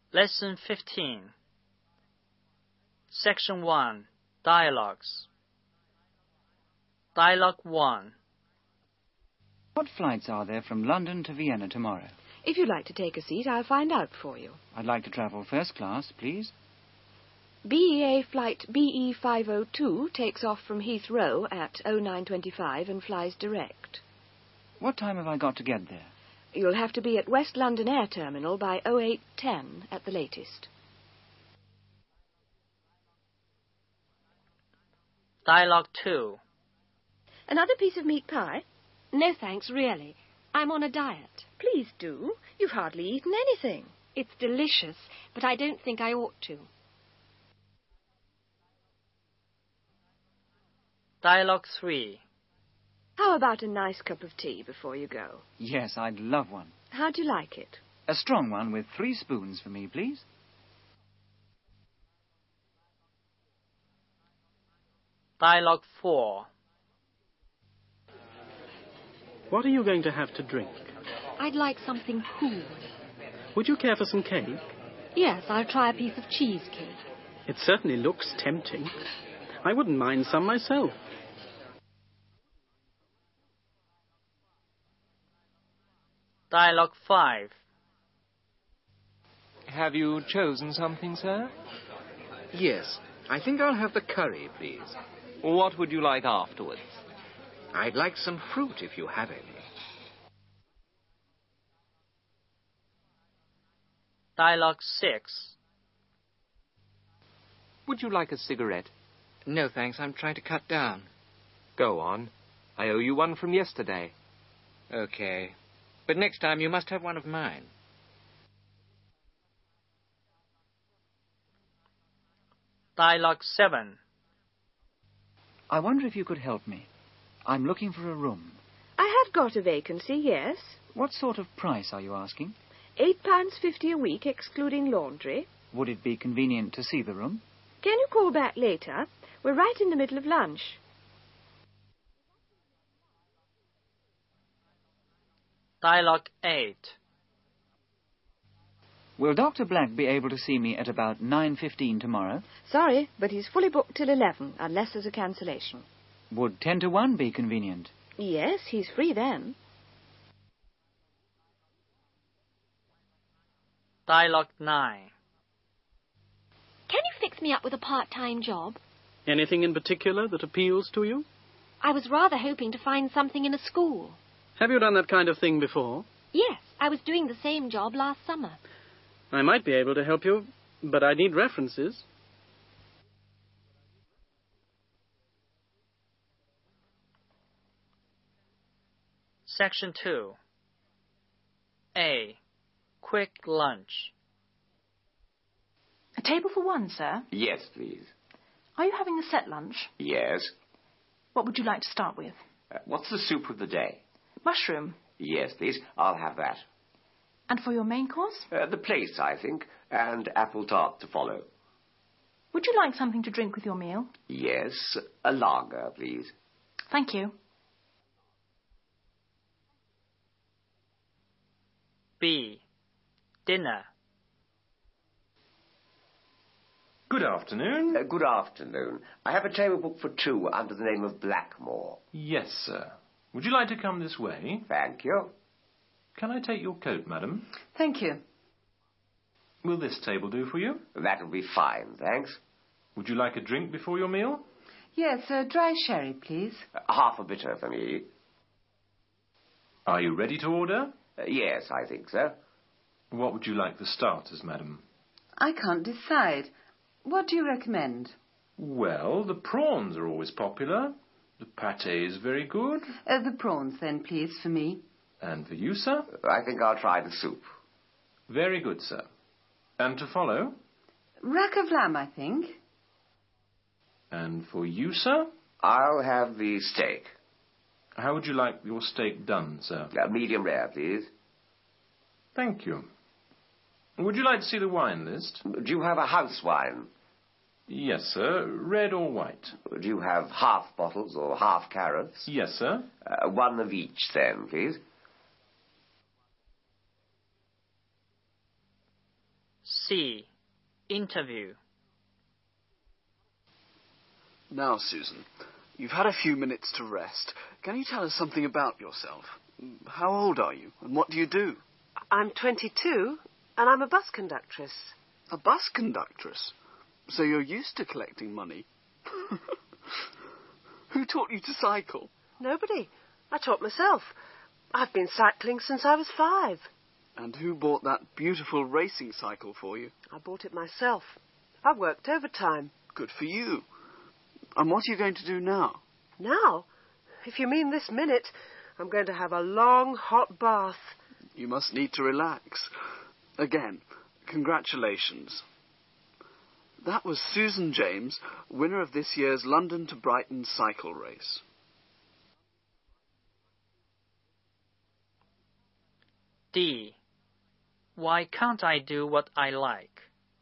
Lesson 15. Section 1. Dialogues. Dialogue 1. What flights are there from London to Vienna tomorrow? If you'd like to take a seat, I'll find out for you. I'd like to travel first class, please. BEA flight BE502 takes off from Heathrow at 09:25 and flies direct. What time have I got to get there? You'll have to be at West London Air Terminal by 08:10 at the latest. Dialogue 2. Another piece of meat pie? No, thanks, really. I'm on a diet. Please do. You've hardly eaten anything. It's delicious, but I don't think I ought to. Dialogue 3. How about a nice cup of tea before you go? Yes, I'd love one. How'd you like it? A strong one with 3 spoons for me, please. Dialogue 4. What are you going to have to drink? I'd like something cool. Would you care for some cake? Yes, I'll try a piece of cheesecake. It certainly looks tempting. I wouldn't mind some myself. Dialogue 5. Have you chosen something, sir? Yes. I think I'll have the curry, please. What would you like afterwards? I'd like some fruit if you have any. Dialogue 6. Would you like a cigarette? No, thanks. I'm trying to cut down. Go on. I owe you one from yesterday. Okay. But next time you must have one of mine. Dialogue 7. I wonder if you could help me. I'm looking for a room. I have got a vacancy, yes. What sort of price are you asking? £8.50 a week, excluding laundry. Would it be convenient to see the room? Can you call back later? We're right in the middle of lunch. Dialogue 8. Will Dr. Black be able to see me at about 9:15 tomorrow? Sorry, but he's fully booked till 11, unless there's a cancellation. Would 10 to 1 be convenient? Yes, he's free then. Dialogue 9. Can you fix me up with a part-time job? Anything in particular that appeals to you? I was rather hoping to find something in a school. Have you done that kind of thing before? Yes, I was doing the same job last summer. I might be able to help you, but I need references. Section 2. A. Quick lunch. A table for one, sir? Yes, please. Are you having a set lunch? Yes. What would you like to start with? What's the soup of the day? Mushroom. Yes, please. I'll have that. And for your main course? The plate, I think, and apple tart to follow. Would you like something to drink with your meal? Yes, a lager, please. Thank you. B. Dinner. Good afternoon. Good afternoon. I have a table booked for 2 under the name of Blackmore. Yes, sir. Would you like to come this way? Thank you. Can I take your coat, madam? Thank you. Will this table do for you? That'll be fine, thanks. Would you like a drink before your meal? Yes, a dry sherry, please. Half a bitter for me. Are you ready to order? Yes, I think so. What would you like for starters, madam? I can't decide. What do you recommend? Well, the prawns are always popular. The pâté is very good. The prawns, then, please, for me. And for you, sir? I think I'll try the soup. Very good, sir. And to follow? Rack of lamb, I think. And for you, sir? I'll have the steak. How would you like your steak done, sir? Medium rare, please. Thank you. Would you like to see the wine list? Do you have a house wine? Yes, sir. Red or white? Do you have half bottles or half carats? Yes, sir. 1 of each, then, please. C. Interview. Now, Susan, you've had a few minutes to rest. Can you tell us something about yourself? How old are you, and what do you do? I'm 22, and I'm a bus conductress. A bus conductress? So you're used to collecting money? Who taught you to cycle? Nobody. I taught myself. I've been cycling since I was 5. And who bought that beautiful racing cycle for you? I bought it myself. I worked overtime. Good for you. And what are you going to do now? Now? If you mean this minute, I'm going to have a long, hot bath. You must need to relax. Again, congratulations. That was Susan James, winner of this year's London to Brighton cycle race. D. Why can't I do what I like?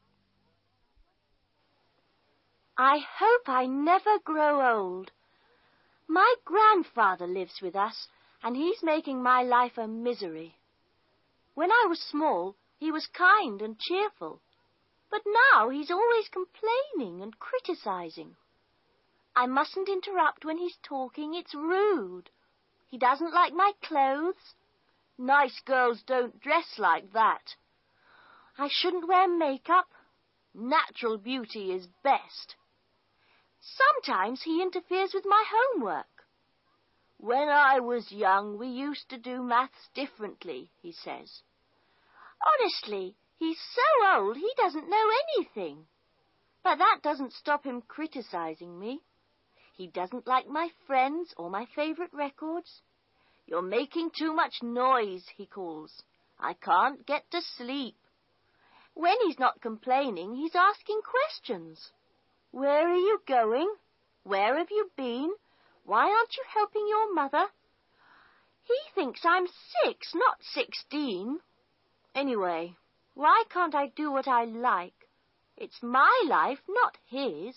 I hope I never grow old. My grandfather lives with us, and he's making my life a misery. When I was small, he was kind and cheerful, but now he's always complaining and criticizing. I mustn't interrupt when he's talking, it's rude. He doesn't like my clothes. Nice girls don't dress like that. I shouldn't wear makeup. Natural beauty is best. Sometimes he interferes with my homework. When I was young, we used to do maths differently, he says. Honestly, he's so old he doesn't know anything. But that doesn't stop him criticizing me. He doesn't like my friends or my favorite records. You're making too much noise, he calls. I can't get to sleep. When he's not complaining, he's asking questions. Where are you going? Where have you been? Why aren't you helping your mother? He thinks I'm 6, not 16. Anyway, why can't I do what I like? It's my life, not his.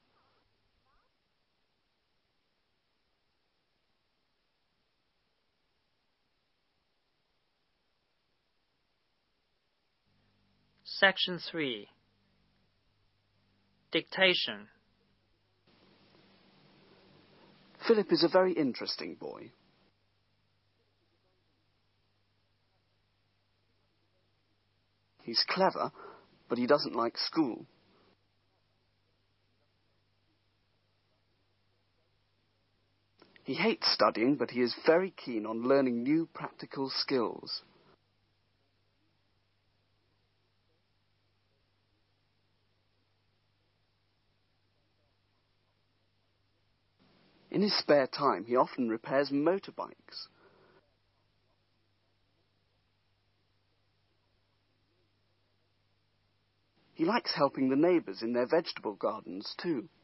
Section 3. Dictation. Philip is a very interesting boy. He's clever, but he doesn't like school. He hates studying, but he is very keen on learning new practical skills. In his spare time, he often repairs motorbikes. He likes helping the neighbours in their vegetable gardens, too.